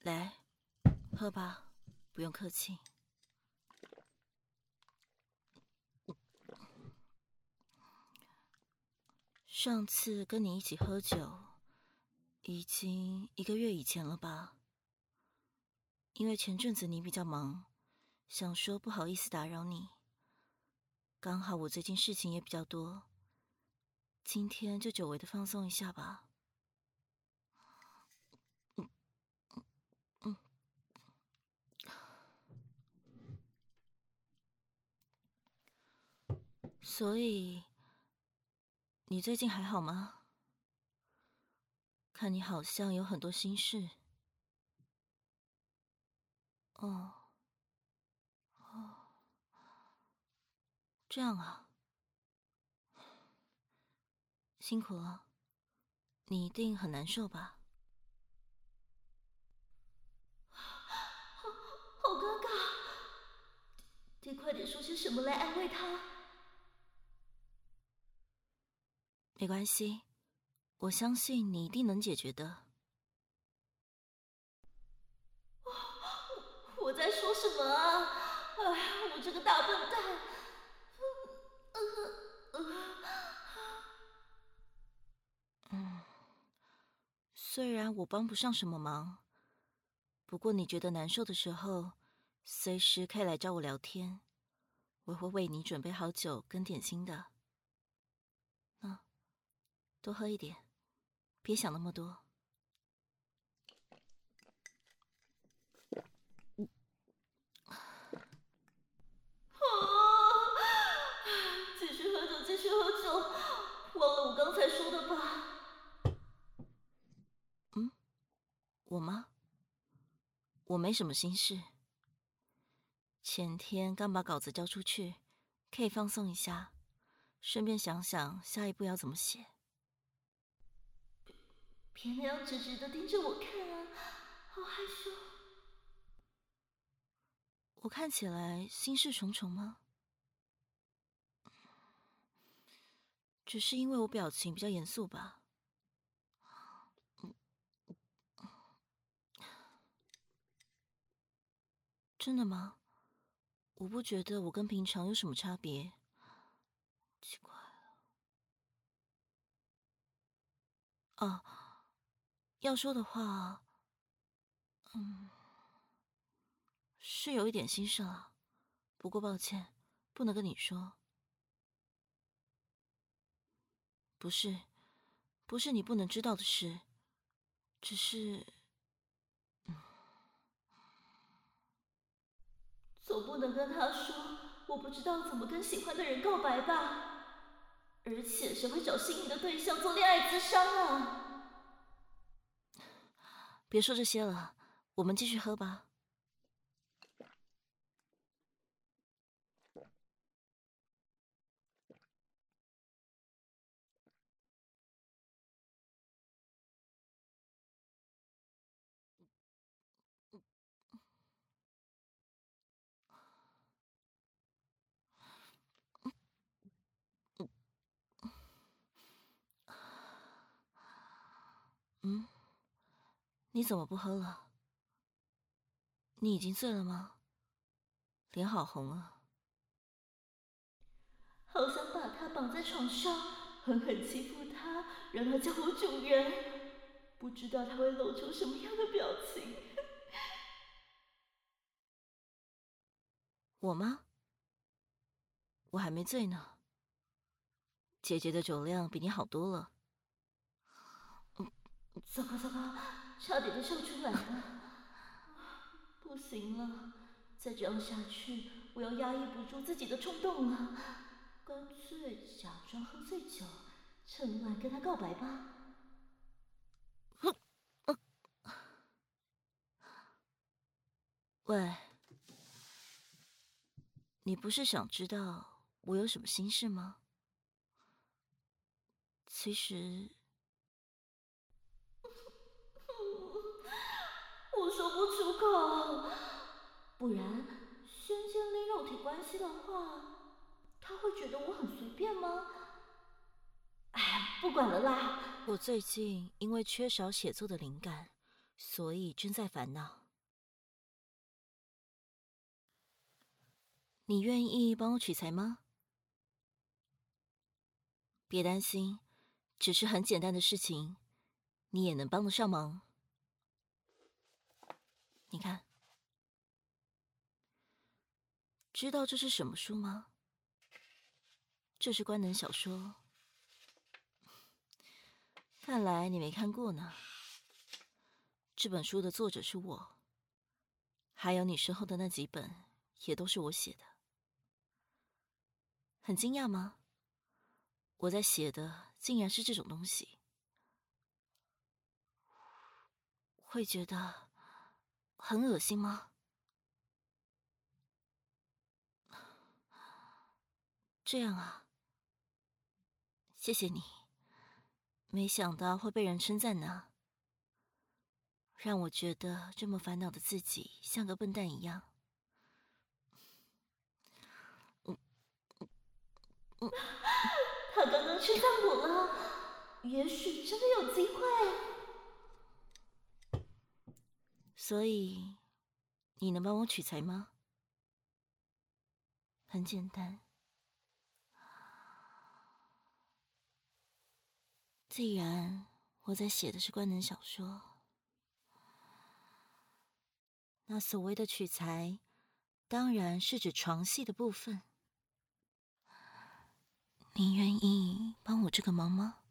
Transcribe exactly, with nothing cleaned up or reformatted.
来，喝吧，不用客气。上次跟你一起喝酒，已经一个月以前了吧？因为前阵子你比较忙，想说不好意思打扰你。刚好我最近事情也比较多，今天就久违的放松一下吧。嗯嗯。所以，你最近还好吗？看你好像有很多心事。哦，哦，这样啊，辛苦了，你一定很难受吧？ 好，好尴尬，得快点说些什么来安慰他。 没关系，我相信你一定能解决的。 我在说什么啊？哎，我这个大笨蛋！ 嗯，虽然我帮不上什么忙，不过你觉得难受的时候，随时可以来找我聊天，我会为你准备好酒跟点心的。嗯，多喝一点，别想那么多。 啊！继续喝酒，继续喝酒，忘了我刚才说的吧？ 嗯，我吗？我没什么心事。前天刚把稿子交出去，可以放松一下，顺便想想下一步要怎么写。 别那样直直的盯着我看啊，好害羞。 我看起来心事重重吗？只是因为我表情比较严肃吧。真的吗？我不觉得我跟平常有什么差别。奇怪了。哦，要说的话，嗯，是有一点心事了，不过抱歉，不能跟你说。不是，不是你不能知道的事，只是， 总不能跟他说我不知道怎么跟喜欢的人告白吧？而且谁会找心仪的对象做恋爱咨商啊？ 别说这些了，我们继续喝吧。嗯，你怎么不喝了？你已经醉了吗？脸好红啊。 好想把他绑在床上，狠狠欺负他，让他叫我主人。不知道他会露出什么样的表情。 我吗？我还没醉呢。姐姐的酒量比你好多了。 糟糕糟糕，差点就笑出来了。不行了，再这样下去，我要压抑不住自己的冲动了。干脆假装喝醉酒，趁乱跟他告白吧。 喂，你不是想知道我有什么心事吗？其实， 我说不出口，不然先建立肉体关系的话，他会觉得我很随便吗？哎，不管了啦。 我最近因为缺少写作的灵感， 所以正在烦恼。你愿意帮我取材吗？别担心，只是很简单的事情，你也能帮得上忙。你看，知道这是什么书吗？这是官能小说。看来你没看过呢。这本书的作者是我，还有你身后的那几本也都是我写的。很惊讶吗？我在写的竟然是这种东西。会觉得很恶心吗？这样啊，谢谢你。没想到会被人称赞呢，让我觉得这么烦恼的自己像个笨蛋一样。 嗯嗯，他刚刚称赞我了，也许真的有机会。 所以，你能帮我取材吗？很简单。既然我在写的是官能小说，那所谓的取材，当然是指床戏的部分。你愿意帮我这个忙吗？